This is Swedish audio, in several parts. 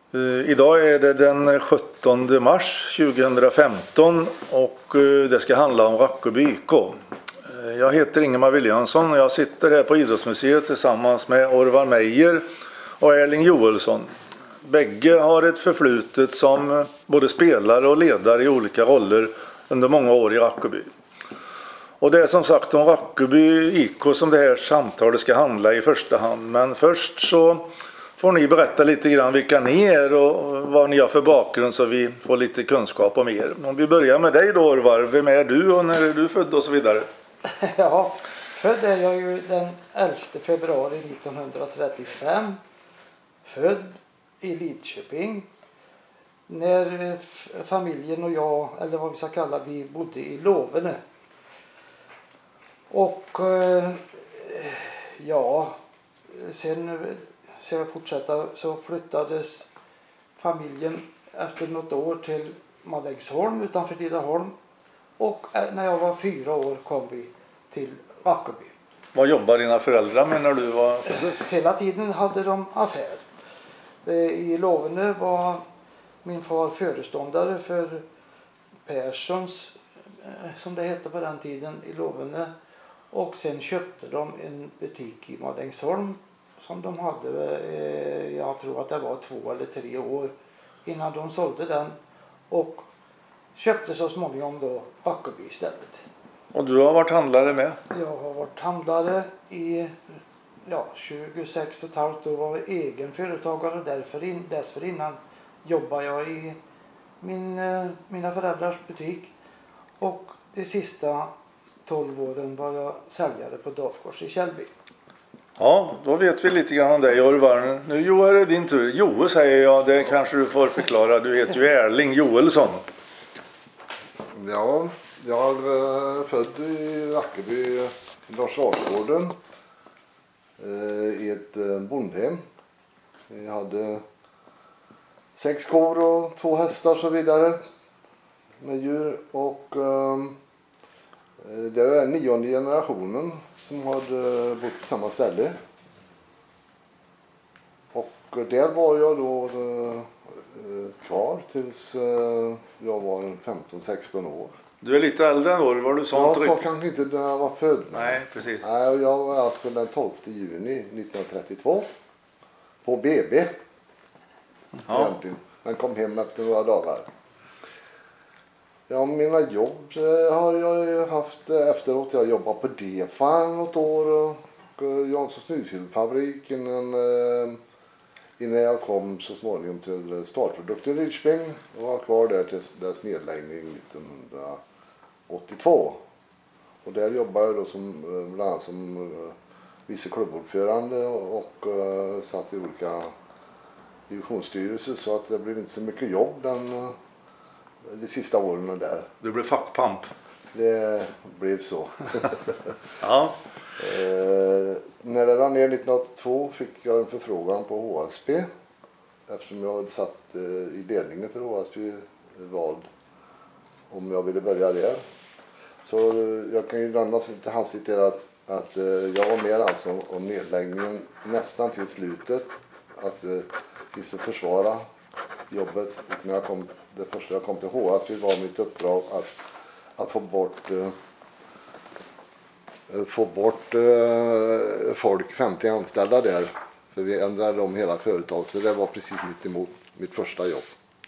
Idag är det den 17 mars 2015 och det ska handla om Rackeby IK. Jag heter Ingemar Williamson och jag sitter här på Idrottsmuseet tillsammans med Orvar Meijer och Erling Joelsson. Bägge har ett förflutet som både spelare och ledare i olika roller under många år i Rackeby. Och det är som sagt om Rackeby IK som det här samtalet ska handla i första hand. Men först så får ni berätta lite grann vilka ni är och vad ni har för bakgrund så vi får lite kunskap om er. Om vi börjar med dig då, Orvar, vem är du och när är du född och så vidare? Ja, född är jag ju den 11 februari 1935. Född i Lidköping. När familjen och jag, eller vad vi ska kalla, vi bodde i Lovene. Och ja, sen ska jag fortsätta så flyttades familjen efter något år till Madängsholm utanför Tidaholm. Och när jag var 4 år kom vi till Rackeby. Vad jobbar dina föräldrar med när du var föddes? Hela tiden hade de affär. I Lovene var min far föreståndare för Perssons, som det hette på den tiden, i Lovene. Och sen köpte de en butik i Madängsholm som de hade, jag tror att det var 2 eller 3 år innan de sålde den. Och köpte så småningom då Rackeby istället. Och du har varit handlare med? Jag har varit handlare i 26,5 år, var egen företagare och dessförinnan jobbade jag i mina föräldrars butik. Och de sista 12 åren var jag säljare på Dafgårds i Källby. Ja, då vet vi lite grann om dig, Orvar. Nu Jo, är det din tur. Joe säger jag, det kanske du får förklara. Du heter ju Erling Joelsson. Ja, jag är född i Rackeby, Larsargården, i ett bondhem. Vi hade 6 kor och 2 hästar och så vidare med djur. Och det är 9:e generationen som hade bott på samma ställe. Och där var jag då kvar tills jag var 15-16 år. Du är lite äldre än år, var du sånt? Jag sa kanske inte när jag var född. Nej, precis. Nej, jag var alltså den 12 juni 1932 på BB. Ja. Den kom hem efter några dagar. Ja, mina jobb har jag haft efteråt. Jag jobbade på DEFA något år och Janssons Snusfabrik innan jag kom så småningom till Startprodukter i Lidköping och var kvar där till dess nedläggning 1982. Och där jobbade jag då bland annat som vice klubbordförande och satt i olika divisionsstyrelser så att det blev inte så mycket jobb de sista åren där. Du blev fackpamp. Det blev så. Ja. När det rann ner 1982 fick jag en förfrågan på HSB. Eftersom jag hade satt i ledningen för HSB vald om jag ville börja där. Så jag kan ju lämna till hastigt att jag var med alltså om nedläggningen nästan till slutet. Att vi skulle försvara jobbet. Och när det första jag kom till HSB var mitt uppdrag att få bort folk, 50 anställda där. För vi ändrade om hela företaget. Så det var precis mitt emot mitt första jobb.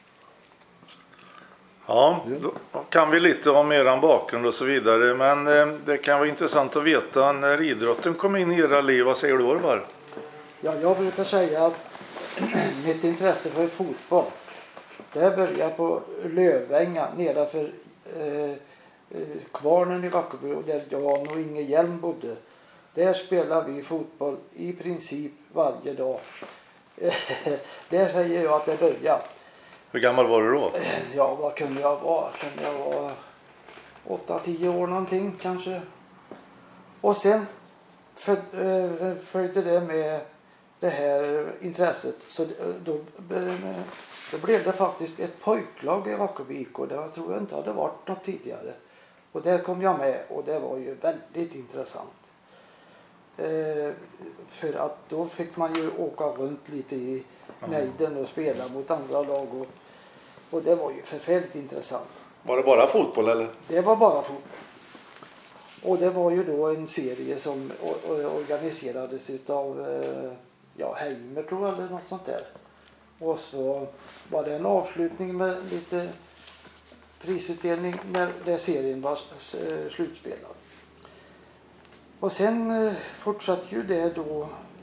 Ja, då kan vi lite om eran bakgrund och så vidare. Men det kan vara intressant att veta när idrotten kom in i era liv. Vad säger du, Orvar? Ja, jag brukar säga att mitt intresse för fotboll, det började på Lövänga nedanför Kvarnen i Rackeby och där Jan och Inge Hjelm bodde. Där spelade vi fotboll i princip varje dag. Där säger jag att det började. Hur gammal var du då? Ja, vad kunde jag vara? Kunde jag vara 8-10 år någonting kanske. Och sen följde det med det här intresset. Så då blev det faktiskt ett pojklag i Rackeby IK. Det tror jag inte hade varit något tidigare. Och där kom jag med och det var ju väldigt intressant. För att då fick man ju åka runt lite nejden och spela mot andra lag. Och det var ju förfärligt intressant. Var det bara fotboll eller? Det var bara fotboll. Och det var ju då en serie som organiserades utav Heimer tror jag, eller något sånt där. Och så var det en avslutning med lite prisutdelning när serien var slutspelad. Och sen fortsatte ju det då.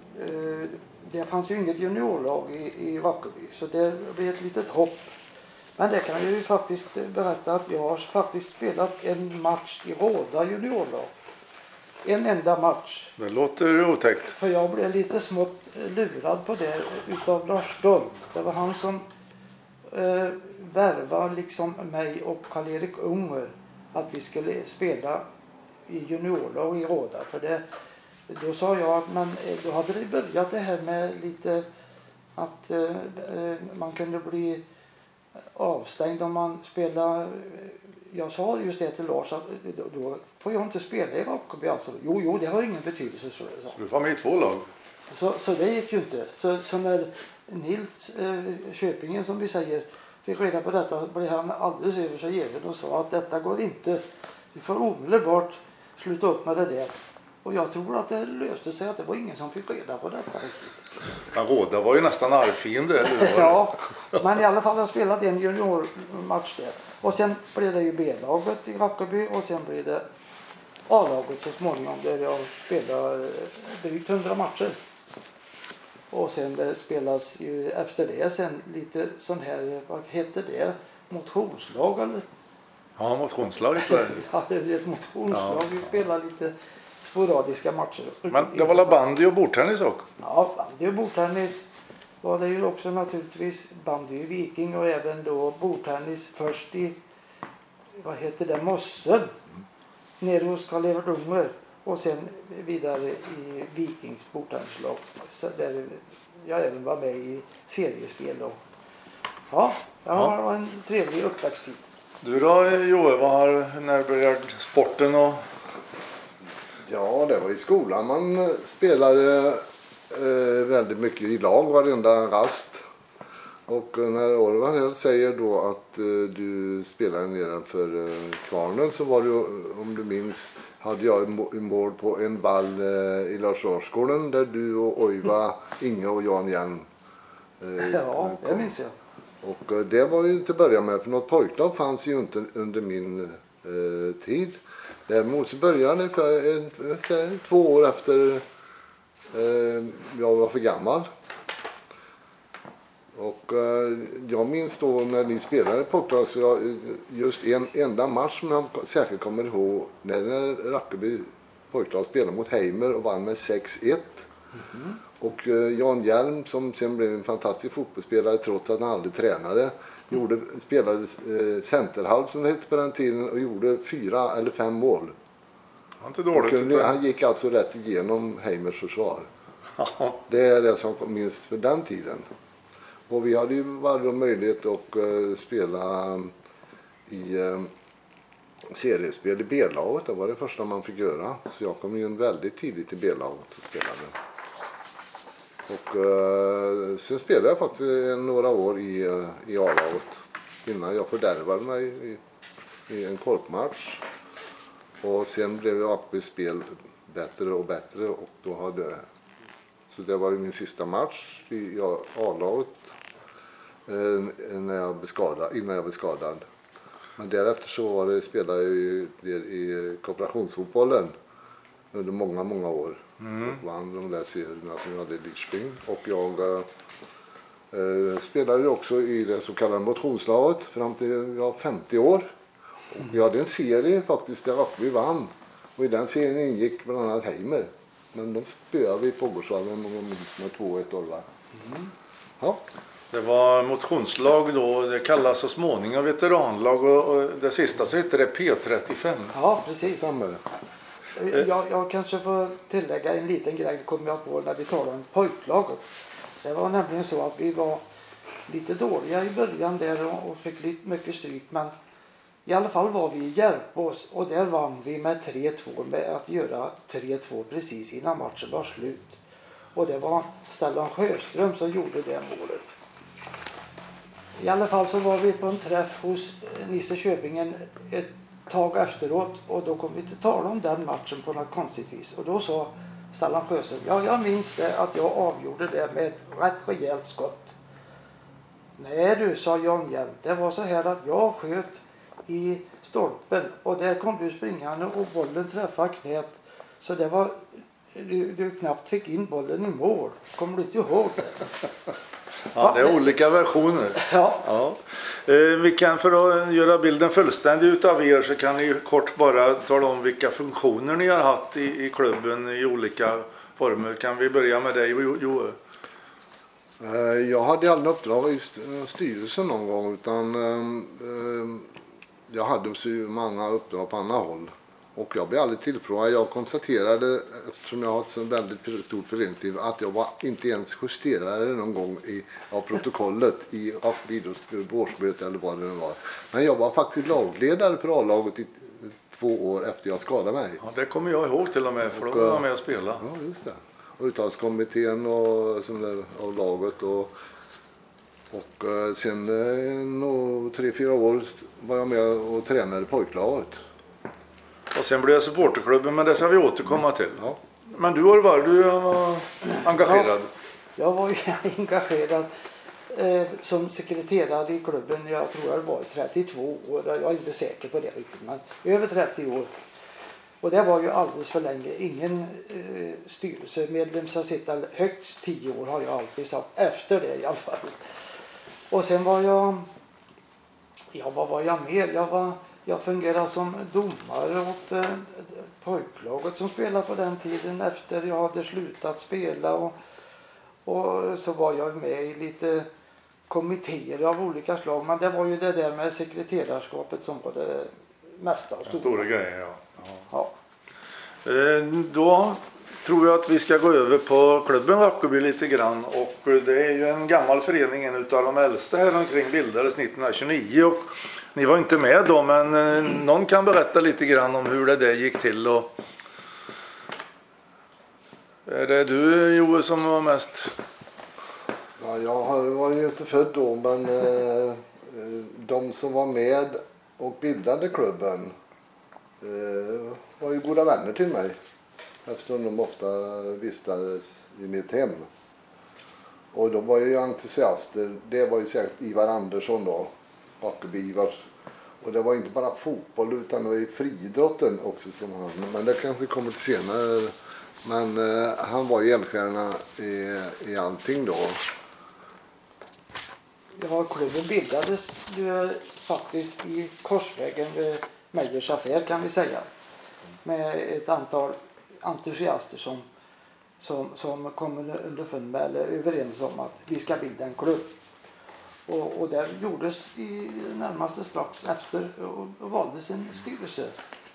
Det fanns ju inget juniorlag i Rackarby, så det blev ett litet hopp. Men det kan jag ju faktiskt berätta att jag har faktiskt spelat en match i Råda juniorlag. En enda match. Det låter otäckt. För jag blev lite smått lurad på det utav Lars Dull. Det var han som värvade liksom mig och Karl-Erik Unger att vi skulle spela i juniorlag i Råda. För då sa jag att då hade det börjat det här med lite att man kunde bli avstängd om man spelar. Jag sa just det till Lars att då får jag inte spela i Rackarby alltså. Jo, det har ingen betydelse. Så du var med i 2 lag? Så det gick ju inte. Så när Nils Köpingen som vi säger fick reda på detta blev han alldeles över sig given och sa att detta går inte. Vi får omedelbart sluta upp med det där. Och jag tror att det löste sig att det var ingen som fick reda på detta riktigt. Men Råda var ju nästan arvfiende, eller hur? Ja, men i alla fall har jag spelat en juniormatch där. Och sen blev det ju B-laget i Rackarby och sen blev det A-laget så småningom där jag spelade drygt 100 matcher. Och sen det spelas ju efter det sen lite sån här, vad heter det, motionslag eller? Ja, motionslag. Ja, det är ett motionslag. Ja. Vi spelar lite sporadiska matcher. Men det var bandy och bordtennis också? Ja, bandy och bordtennis var det ju också naturligtvis. Bandy i Viking och även då bordtennis först i, vad heter det, Mossen. Nere hos Karl-Evert Unger. Och sen vidare i Vikings bordtennislag. Där jag även var med i seriespel. Och, ja, det var en trevlig uppväxttid. Du då Joe, när började sporten och... Ja, det var i skolan man spelade väldigt mycket i lag varenda rast. Och när Orvar säger då att du spelade nedanför Kvarnen så var det, om du minns, hade jag mål på en ball i Larsårsgården där du och Oiva, Inge och Jan Hjelm ja, det minns jag. Och det var ju inte att börja med, för något pojklag fanns ju inte under min tid. Däremot så började det för 2 år efter jag var för gammal. Och jag minns då när ni spelade pojklag så jag, just en enda match som jag särskilt kommer ihåg när Rackarby pojklag spelade mot Heimer och vann med 6-1. Och Jan Hjelm som sen blev en fantastisk fotbollsspelare trots att han aldrig tränade spelade centerhalv som det hette på den tiden och gjorde 4 eller 5 mål. Inte dåligt. Han gick alltså rätt igenom Heimers försvar. Det är det som minst för den tiden. Och vi hade ju varje möjlighet att spela i seriespel i B-laget. Det var det första man fick göra. Så jag kom ju väldigt tidigt till B-laget och spelade. Och sen spelade jag faktiskt några år i A-laget innan jag fördärvade mig i en korpmatch. Och sen blev Rackarby spel bättre och bättre och då så det var ju min sista match i A-laget innan jag blev skadad. Men därefter så spelade jag ju i kooperationsfotbollen under många år. Och vann de där serierna som jag hade i Lidköping. Och jag spelade också i det så kallade motionslaget fram till jag var 50 år. Och vi hade en serie faktiskt där Rackarby vann. Och i den serien ingick bland annat Heimer. Men de spöade vi på Gårdsvallen med 2-1 Orvar. Ja. Det var motionslag då, det kallas så småningom veteranlag och det sista så heter det P35. Ja, precis. Jag kanske får tillägga en liten grej, kommer jag på när vi talar om pojklaget. Det var nämligen så att vi var lite dåliga i början där och fick lite mycket stryk, men i alla fall var vi i Järpås och där vann vi med 3-2 med att göra 3-2 precis innan matchen var slut. Och det var Stellan Sjöström som gjorde det målet. I alla fall så var vi på en träff hos Nisse Köpingen ett tag efteråt. Och då kom vi till tala om den matchen på något konstigt vis. Och då sa Stellan Sjöström, ja jag minns det att jag avgjorde det med ett rätt rejält skott. Nej du, sa Jan Hjelm, det var så här att jag sköt i stolpen och där kom du springande och bollen träffade knät. Så det var, du knappt fick in bollen i mål. Kommer du inte ihåg det? Ja, det är olika versioner. Ja. Ja. Vi kan, för att göra bilden fullständig utav er, så kan ni kort bara tala om vilka funktioner ni har haft i klubben i olika former. Kan vi börja med dig, Joe? Jag hade aldrig uppdrag i styrelsen någon gång, utan jag hade så många uppdrag på andra håll. Och jag blev aldrig tillfrågad. Jag konstaterade, eftersom jag har ett så väldigt stort föreningsliv, att jag var inte ens justerade någon gång av protokollet i årsmöte eller vad det nu var. Men jag var faktiskt lagledare för A-laget i 2 år efter jag skadade mig. Ja, det kommer jag ihåg till och med, för då var jag med och spela. Ja, just det. Och uttagskommittén och av laget och sen 3-4 år var jag med och tränade pojklaget. Och sen blev jag supporterklubben, men det ska vi återkomma till. Ja. Men du var engagerad. Ja, jag var ju engagerad som sekreterare i klubben. Jag tror jag var 32 år. Jag är inte säker på det riktigt, men över 30 år. Och det var ju alldeles för länge. Ingen styrelsemedlem ska sitta högst 10 år, har jag alltid sagt. Efter det i alla fall. Och sen var jag... Ja, vad var jag mer? Jag fungerade som domare åt pojklaget som spelade på den tiden efter jag hade slutat spela. Och så var jag med i lite kommittéer av olika slag. Men det var ju det där med sekreterarskapet som var det mesta. Stora grejer, ja. Ja. Då tror jag att vi ska gå över på klubben Rackoby lite grann. Och det är ju en gammal förening, en utav de äldsta här omkring, bildades 1929. Och ni var inte med då, men någon kan berätta lite grann om hur det där gick till. Och är det du, Joe, som var mest? Ja, jag var ju inte född då, men de som var med och bildade klubben var ju goda vänner till mig. Eftersom de ofta vistades i mitt hem. Och de var ju entusiaster. Det var ju säkert Ivar Andersson då. Rackoby Ivar. Och det var inte bara fotboll utan det var ju friidrotten också som han. Men det kanske kommer till senare. Men han var ju elstjärna i allting då. Ja, klubben bildades ju faktiskt i korsvägen vid Meijers affär, kan vi säga. Med ett antal entusiaster som kommer underfund med eller överens om att vi ska bilda en klubb. Och det gjordes i närmaste strax efter och valdes en styrelse.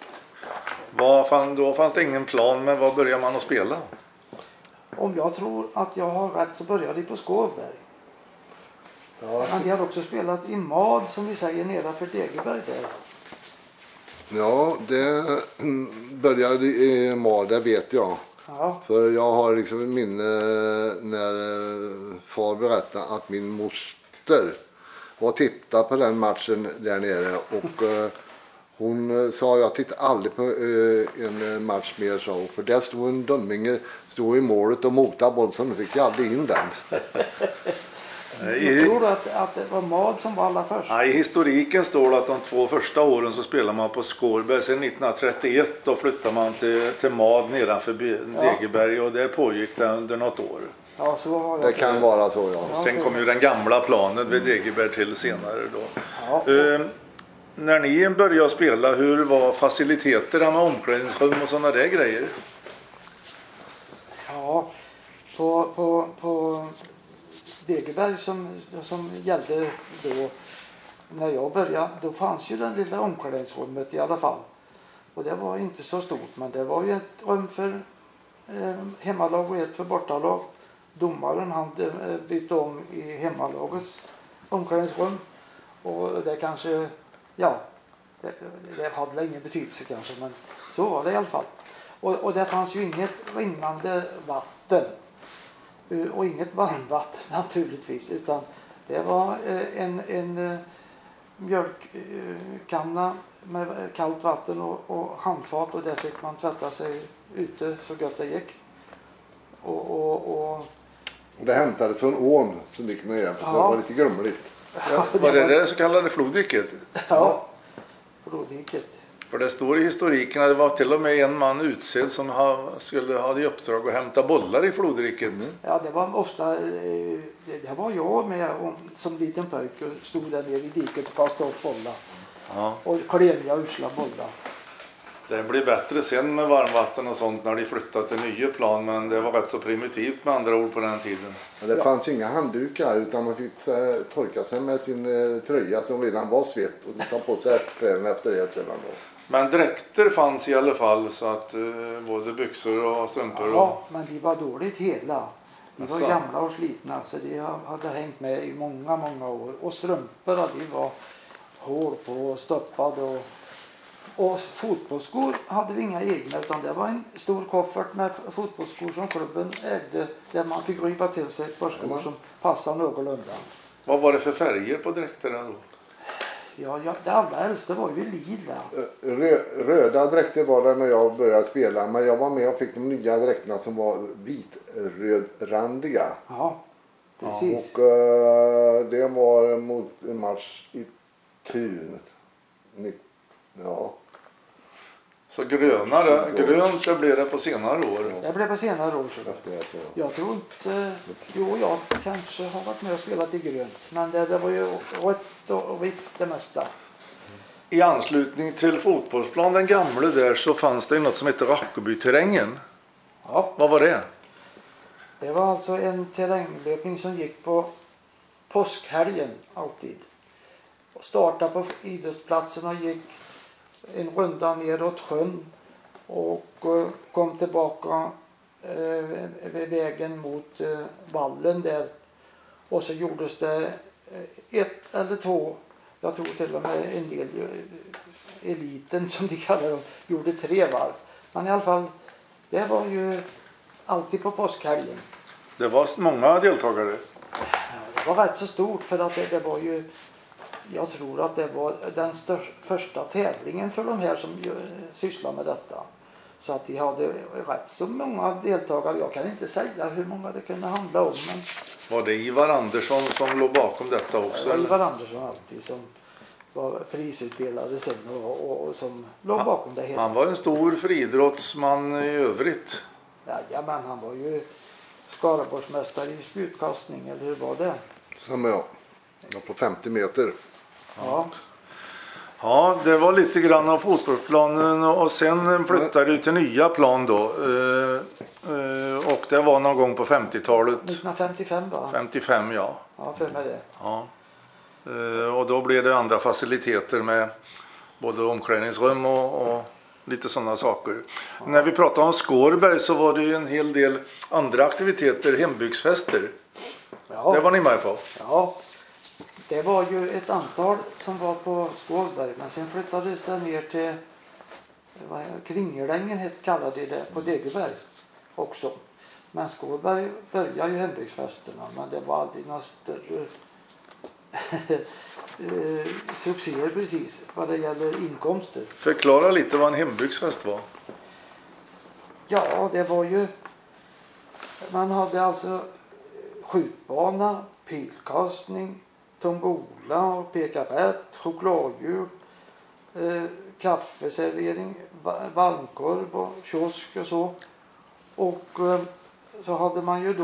Då fanns det ingen plan, men vad började man att spela? Om jag tror att jag har rätt så började de på Skårberg. Ja. Men de har också spelat i Mad, som vi säger, nedanför Degerberg där. Ja, det började i Mad, det vet jag. Ja. För jag har liksom ett minne när far berättade att min moster var tittade på den matchen där nere. Och hon sa, jag tittar aldrig på en match mer, så. För där stod en dömminge i målet och motade bollen, så nu fick jag aldrig in den. Jag tror att det var Mad som var alla först. I historiken står det att de 2 första åren så spelar man på Skårberg. Sen 1931 då flyttar man till Mad nedanför Degerberg, och det pågick det under något år. Ja, så har jag det kan vara så, ja. Sen kom ju den gamla planen vid Degerberg till senare då. Ja. När ni började spela, hur var faciliteterna med omklädningsrum och sådana där grejer? Ja, på Degerberg som gällde då när jag började, då fanns ju den lilla omklädningsrummet i alla fall. Och det var inte så stort, men det var ju ett rum för hemmalag och ett för bortalag. Domaren hade bytt om i hemmalagets omklädningsrum. Och det kanske, ja, det hade ingen betydelse kanske, men så var det i alla fall. Och det fanns ju inget rinnande vatten. Och inget varmvatten naturligtvis, utan det var en mjölkkanna med kallt vatten och handfat, och där fick man tvätta sig ute så gott det gick. Och det hämtade från ån som gick ner igen, för det var lite grumligt. Var det så kallade floddiket? Ja, floddiket. För det står i historiken att det var till och med en man utsedd som skulle ha i uppdrag att hämta bollar i flodriket. Ja, det var ofta, det var jag med som liten pojke och stod där nere i diket och kastade upp bollar. Ja. Och kleniga usla bollar. Det blir bättre sen med varmvatten och sånt när de flyttat till nya plan, men det var rätt så primitivt med andra ord på den tiden. Det fanns inga handdukar, utan man fick torka sig med sin tröja som redan var svett och ta på sig kläderna efter det sedan då. Men dräkter fanns i alla fall, så att både byxor och strumpor. Ja, men de var dåligt hela. De var Asså. gamla och slitna, så de hade hängt med i många, många år. Och strumporna, de var hål på och stoppade. Och fotbollsskor hade vi inga egna, utan det var en stor koffert med fotbollsskor som klubben ägde, där man fick riva till sig ett par skor som passade någorlunda. Vad var det för färger på dräkterna då? Ja, det allra äldsta var ju lila. Röda dräkter var det när jag började spela, men jag var med och fick de nya dräkterna som var vitrödrandiga. Ja, precis. Och det var mot en match i Kun. Ja. Så grönt det blev det på senare år. Det blev på senare år. Så. Jag tror inte... Jo, jag kanske har varit med och spelat i grönt. Men det var ju rött och vitt det mesta. I anslutning till fotbollsplan, den gamla där, så fanns det något som heter Rackebyterrängen. Ja. Vad var det? Det var alltså en terränglöpning som gick på påskhelgen alltid. Och startade på idrottsplatsen och gick en runda neråt sjön och kom tillbaka vägen mot vallen där. Och så gjordes det ett eller två, jag tror till och med en del, eliten som de kallar dem, gjorde 3 varv. Men i alla fall, det var ju alltid på påskhelgen. Det var många deltagare. Det var rätt så stort, för att det var ju, jag tror att det var den första tävlingen för de här som sysslar med detta. Så att de hade rätt så många deltagare. Jag kan inte säga hur många det kunde handla om. Men Var det Ivar Andersson som låg bakom detta också? det var eller? Ivar Andersson alltid som var prisutdelare sen och som låg bakom det hela. Han var en stor friidrottsman i övrigt. Ja, men han var ju Skaraborgsmästare i spjutkastning, eller hur var det? Som jag på 50 meter. Ja. Ja, det var lite grann av fotbollsplanen, och sen flyttade du till nya plan då. Och det var någon gång på 50-talet. 1955 va? 55, ja. Ja, för mig det. Ja. Och då blev det andra faciliteter med både omklädningsrum och lite sådana saker. Ja. När vi pratade om Skårberg så var det ju en hel del andra aktiviteter, hembygdsfester. Ja. Det var ni med på? Ja, det var ju ett antal som var på Skårberg, men sen flyttades det ner till Kringelängen kallade de det, på Degerberg också. Men Skårberg började ju hembygdsfesterna, men det var aldrig några större succéer precis vad det gäller inkomster. Förklara lite vad en hembygdsfest var. Ja, det var ju, man hade alltså skjutbana, pilkastning, tombola och peka rätt, chokladhjul, kaffeservering, varmkorv och kiosk och så. Och så hade man ju då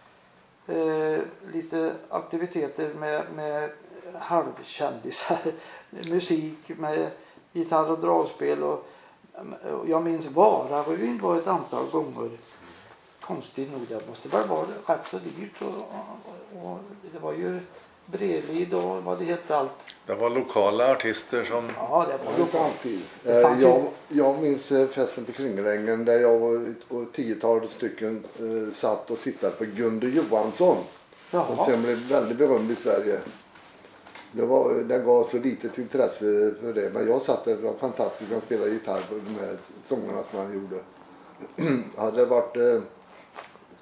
lite aktiviteter med halvkändisar, musik med gitarr och dragspel, och jag minns Vararevyn var ett antal gånger. Konstigt nog, det måste väl vara rätt så dyrt, och det var ju Bredvid och vad det hette allt. Det var lokala artister som... Ja, det var lokalt. Jag minns festen på Kringelängen där jag och 10-tal stycken satt och tittade på Gunde Johansson. Jaha. Och sen blev väldigt berömd i Sverige. Det gav så litet intresse för det, men jag satt där, det var fantastiskt att spela gitarr på de här sångerna som han gjorde. Hade det varit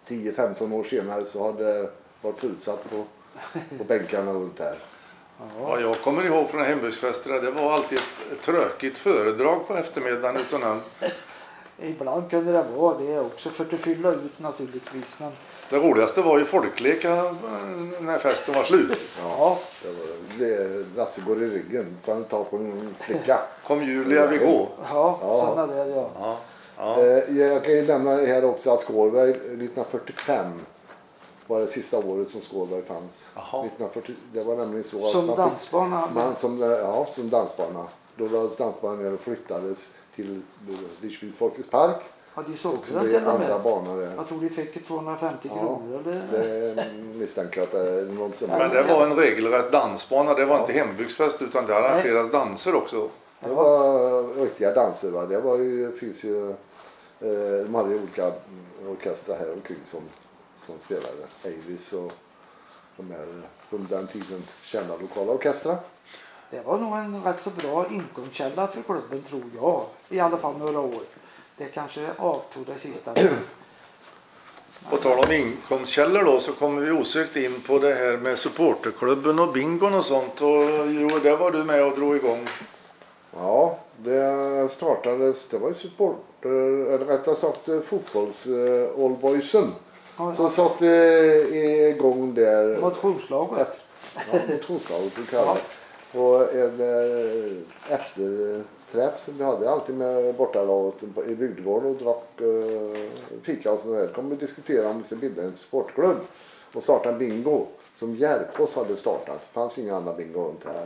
10-15 år senare så har det varit förutsatt på bänkarna runt här. Vad jag kommer ihåg från hembygdsfesterna, det var alltid ett tråkigt föredrag på eftermiddagen utan han. Ibland kunde det vara det också för att fylla ut naturligtvis. Men Det roligaste var ju folkleka när festen var slut. ja, Lasse går i ryggen för han tar på en flicka. Kom Julia vi gå. ja, Ja. sådana där ja. Ja. Jag kan ju nämna här också att Skårberg 1945 var det sista året som Skårberg fanns. Jaha. 1940, det var nämligen så att Som man dansbana. som dansbana. Då lades dansbanan ner och flyttades till Lidköpings Folkets park. Ja, de Och sålde så den blev till och andra med. banor där. Jag tror de fick 250 kronor. Eller? Det misstänker att det är någon som... Men det var en regelrätt dansbana, det var inte hembygdsfest utan det arrangeras danser också. Det var riktiga danser. Va? Det var ju, finns ju, de hade ju olika orkestrar här omkring som spelade. Avis och de här under den tiden kända lokala orkestrar. Det var nog en rätt så bra inkomstkälla för klubben tror jag. I alla fall några år. Det kanske avtog det sista. På tal om inkomstkällor då så kommer vi osökt in på det här med supporterklubben och bingon och sånt. Och jo, det var du med och drog igång. Ja, det startades, det var ju supporter, eller rättare sagt fotbolls-Allboysen som satte igång där. Motionslaget. Ja, motionslaget så kallat. Och en efterträff som vi hade alltid med bortalaget i bygdegården och drack fika och sådär. Kommer vi diskutera om vi ska bilda en sportklubb och starta en bingo som Järpås hade startat. Det fanns inga andra bingo runt här.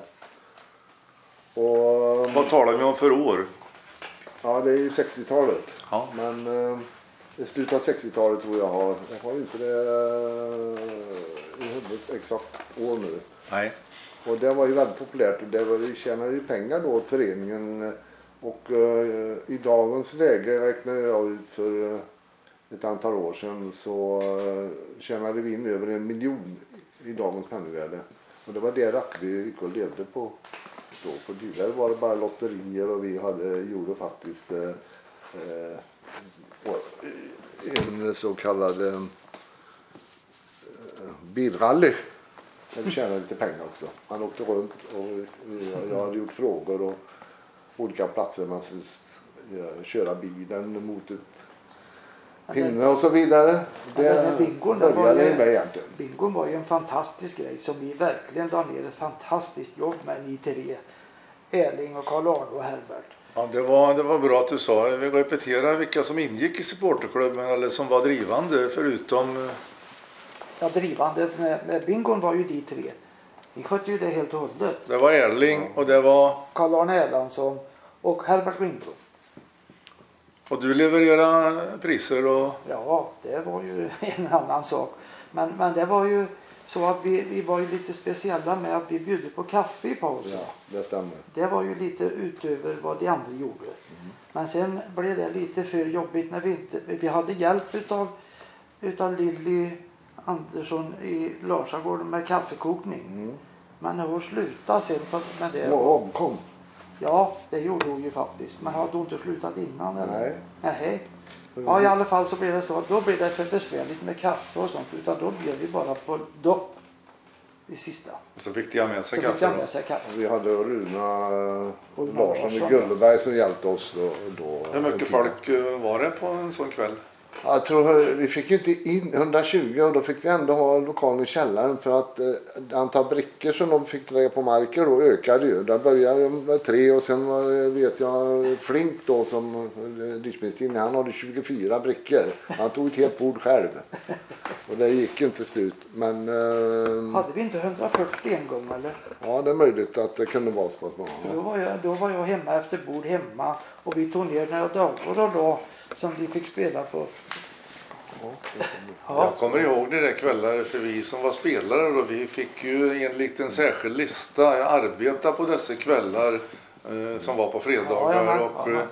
Och, Vad talar vi om för år? ja, det är ju 60-talet. Ja. Men i slutet av 60-talet tror jag har inte det i huvudet exakt år nu. Nej. Och det var ju väldigt populärt och vi tjänade ju pengar då åt föreningen. Och i dagens läge räknar jag ut för ett antal år sedan så tjänade vi in över 1 miljon i dagens penningvärde. Och det var det Rackby gick och levde på. Då. För tidigare var det bara lotterier och vi gjorde faktiskt en så kallad bilrally. Men vi tjänade lite pengar också. Man åkte runt och jag hade gjort frågor och olika platser man skulle köra bilen mot ett pinne och så vidare. Det bingon Egentligen. var ju en fantastisk grej som vi verkligen la ner ett fantastiskt jobb med ni tre. Erling och Karl-Arne och Herbert. Ja, det var bra att du sa. Vi repeterar vilka som ingick i supporterklubben eller som var drivande förutom... Ja, drivande med bingon var ju de tre. Vi skötte ju det helt och hållet. Det var Erling och det var... Karl-Arne Erlandsson och Herbert Ringblom. Och du levererade priser och... Ja, det var ju en annan sak. Men det var ju så att vi var ju lite speciella med att vi bjöd på kaffe i pausen. Ja, det stämmer. Det var ju lite utöver vad de andra gjorde. Men sen blev det lite för jobbigt när vi hade hjälp utav Lilly Andersson i Larsagården med kaffekokning. Men hon slutade sen med det. Omkom. Ja, det gjorde hon ju faktiskt. Men hade hon inte slutat innan? Eller? Nej. Nej. Ja, i alla fall så blev det så. Då blev det för besvärligt med kaffe och sånt. Utan då blev vi bara på dopp i sista. Så fick de ha med sig Så fick jag kaffe med sig kaffe. Vi hade Runa Larsson i Larsson, Gulleberg som hjälpte oss. Då. Hur mycket folk var det på en sån kväll? Jag tror vi fick ju inte in 120 och då fick vi ändå ha lokalen i källaren för att antal brickor som de fick lägga på marken då ökade ju. Där började med 3 och sen vet jag Flink då som Lidköpingstidning, han hade 24 brickor. Han tog ett helt bord själv. Och det gick ju inte slut. Men, Hade vi inte 140 en gång eller? ja, det är möjligt att det kunde vara så många. Då var jag hemma efter bord hemma och vi tog ner några dagar och då som vi fick spela på. Ja. Jag kommer ihåg det där kvällar för vi som var spelare då, vi fick ju enligt en särskild lista arbeta på dessa kvällar som var på fredagar. Ja, och